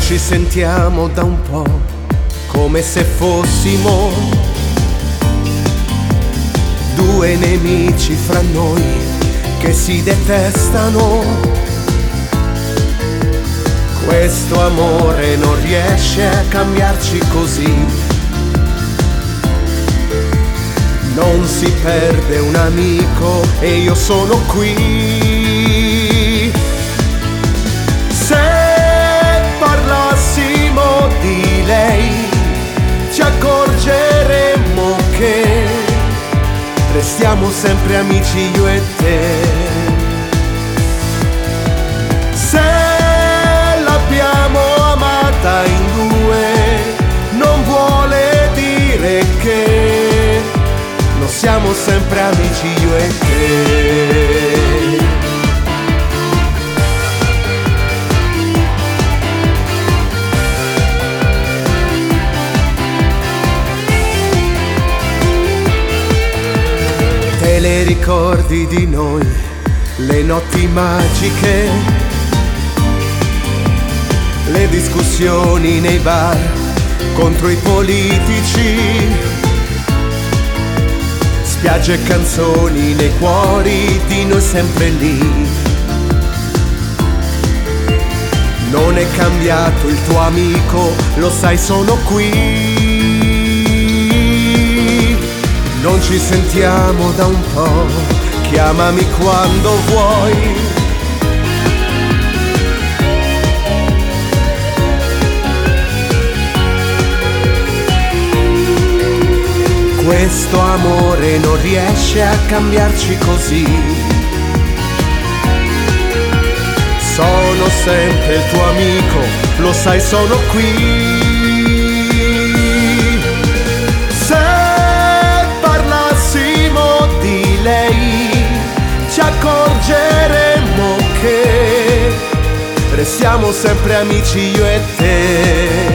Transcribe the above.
ci sentiamo da un po', come se fossimo due nemici fra noi che si detestano. Questo amore non riesce a cambiarci così. Non si perde un amico e io sono qui. Se parlassimo di lei, ci accorgeremmo che restiamo sempre amici io e te. Se l'abbiamo amata in due, non vuole dire che non siamo sempre amici io e te. Te le ricordi di noi, le notti magiche, le discussioni nei bar contro i politici, spiagge e canzoni nei cuori di noi sempre lì. Non è cambiato il tuo amico, lo sai, sono qui. Non ci sentiamo da un po', chiamami quando vuoi. Questo amore non riesce a cambiarci così. Sono sempre il tuo amico, lo sai, sono qui. Ci accorgeremmo che restiamo sempre amici io e te.